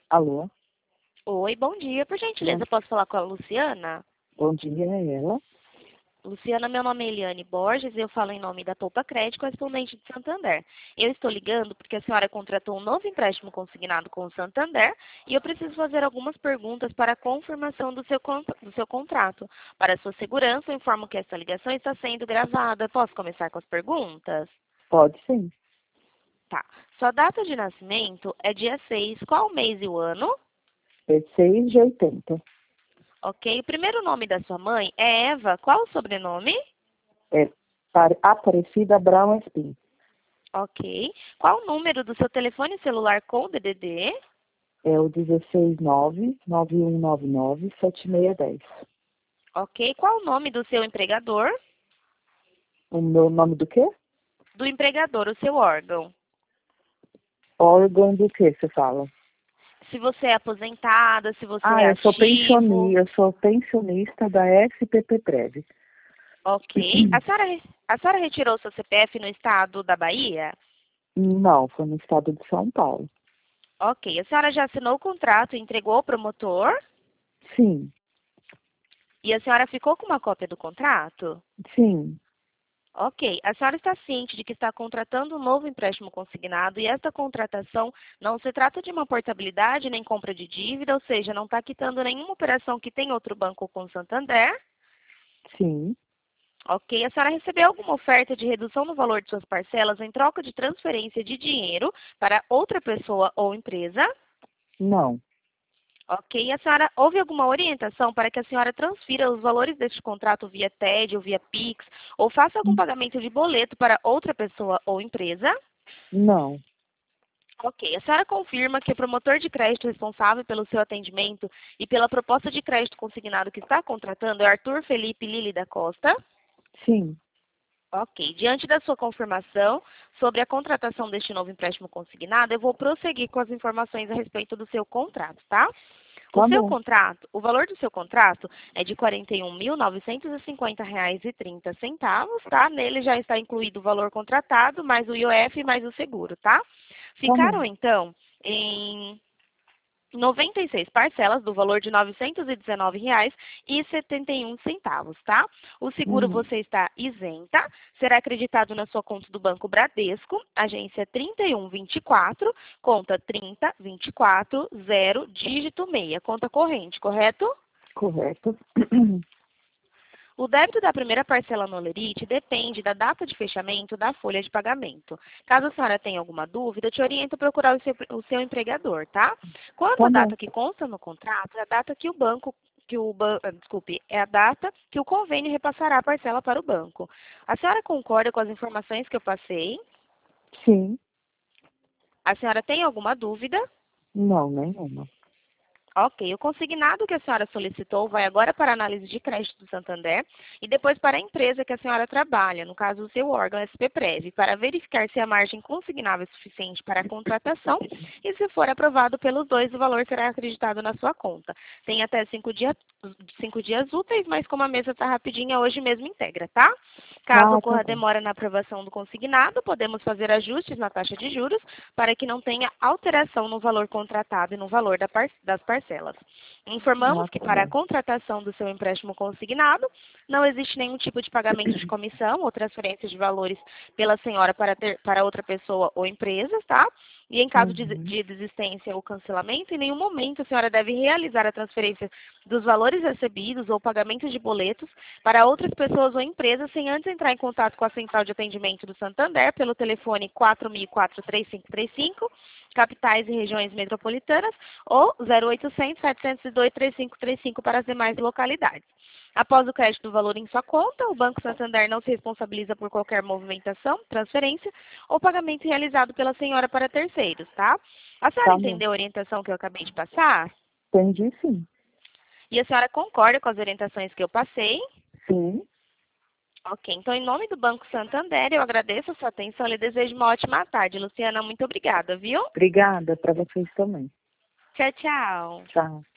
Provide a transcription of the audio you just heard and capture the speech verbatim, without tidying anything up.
Alô? Oi, bom dia. Por Bom, gentileza, posso falar com a Luciana? bom dia, é ela? Luciana, meu nome é Eliane Borges e eu falo em nome da Poupa Crédito, correspondente de Santander. Eu estou ligando porque a senhora contratou um novo empréstimo consignado com o Santander e eu preciso fazer algumas perguntas para a confirmação do seu, con- do seu contrato. Para sua segurança, eu informo que esta ligação está sendo gravada. Posso começar com as perguntas? Pode sim. Tá. Sua data de nascimento é dia seis. Qual o mês e o ano? É seis de oitenta. Ok. O primeiro nome da sua mãe é Eva. Qual o sobrenome? É para Aparecida Brown Espim. Ok. Qual o número do seu telefone celular com D D D? É o dezesseis nove nove um nove nove sete seis um zero. Ok. Qual o nome do seu empregador? O meu nome do quê? Do empregador, o seu órgão. Órgão do que você fala? Se você é aposentada, se você Ah, é eu sou ativo. pensionista, eu sou pensionista da S P P Prev. Ok. A senhora, re- a senhora retirou seu C P F no estado da Bahia? Não, foi no estado de São Paulo. Ok. A senhora já assinou o contrato e entregou ao promotor? Sim, E a senhora ficou com uma cópia do contrato? sim, Ok. A senhora está ciente de que está contratando um novo empréstimo consignado e esta contratação não se trata de uma portabilidade nem compra de dívida, ou seja, não está quitando nenhuma operação que tem outro banco com o Santander. sim, Ok. A senhora recebeu alguma oferta de redução no valor de suas parcelas em troca de transferência de dinheiro para outra pessoa ou empresa? não, Ok. A senhora houve alguma orientação para que a senhora transfira os valores deste contrato via T E D ou via Pix ou faça algum pagamento de boleto para outra pessoa ou empresa? não, Ok. A senhora confirma que o promotor de crédito responsável pelo seu atendimento e pela proposta de crédito consignado que está contratando é Arthur Felipe Lili da Costa? sim, Ok. Diante da sua confirmação sobre a contratação deste novo empréstimo consignado, eu vou prosseguir com as informações a respeito do seu contrato, tá? O tá seu bom. contrato, o valor do seu contrato é de quarenta e um mil novecentos e cinquenta reais e trinta centavos, tá? Nele já está incluído o valor contratado, mais o I O F, mais o seguro, tá? Tá bom. Ficaram, então, em noventa e seis parcelas do valor de novecentos e dezenove reais e setenta e um centavos, tá? O seguro Uhum. você está isenta, será acreditado na sua conta do Banco Bradesco, agência trinta e um vinte e quatro, conta trinta vinte e quatro zero, dígito seis, conta corrente, correto? Correto. O débito da primeira parcela no Olerite depende da data de fechamento da folha de pagamento. Caso a senhora tenha alguma dúvida, eu te oriento a procurar o seu, o seu empregador, tá? Quanto Tá à bom. data que consta no contrato, é a data que o banco, que o ban- ah, desculpe, é a data que o convênio repassará a parcela para o banco. A senhora concorda com as informações que eu passei? Sim. A senhora tem alguma dúvida? Não, nenhuma. Ok, o consignado que a senhora solicitou vai agora para a análise de crédito do Santander e depois para a empresa que a senhora trabalha, no caso o seu órgão S P Prev, para verificar se a margem consignável é suficiente para a contratação e se for aprovado pelos dois, o valor será acreditado na sua conta. Tem até cinco, dia, cinco dias úteis, mas como a mesa está rapidinha, hoje mesmo integra, tá? Caso Ah, tá ocorra bom. demora na aprovação do consignado, podemos fazer ajustes na taxa de juros para que não tenha alteração no valor contratado e no valor da par- das parcelas. Informamos Ah, que tá para a bom. contratação do seu empréstimo consignado, não existe nenhum tipo de pagamento de comissão ou transferência de valores pela senhora para, ter- para outra pessoa ou empresa, tá? E em caso de, Uhum. de desistência ou cancelamento, em nenhum momento a senhora deve realizar a transferência dos valores recebidos ou pagamentos de boletos para outras pessoas ou empresas sem antes entrar em contato com a central de atendimento do Santander pelo telefone quatro mil e quatro, três cinco três cinco, capitais e regiões metropolitanas, ou zero oitocentos, setecentos e dois, três cinco três cinco para as demais localidades. Após o crédito do valor em sua conta, o Banco Santander não se responsabiliza por qualquer movimentação, transferência ou pagamento realizado pela senhora para terceiros, tá? A senhora Tá bom. entendeu a orientação que eu acabei de passar? Entendi, sim. E a senhora concorda com as orientações que eu passei? Sim. Ok, então em nome do Banco Santander, eu agradeço a sua atenção e lhe desejo uma ótima tarde. Luciana, muito obrigada, viu? Obrigada para vocês também. Tchau, tchau. Tchau.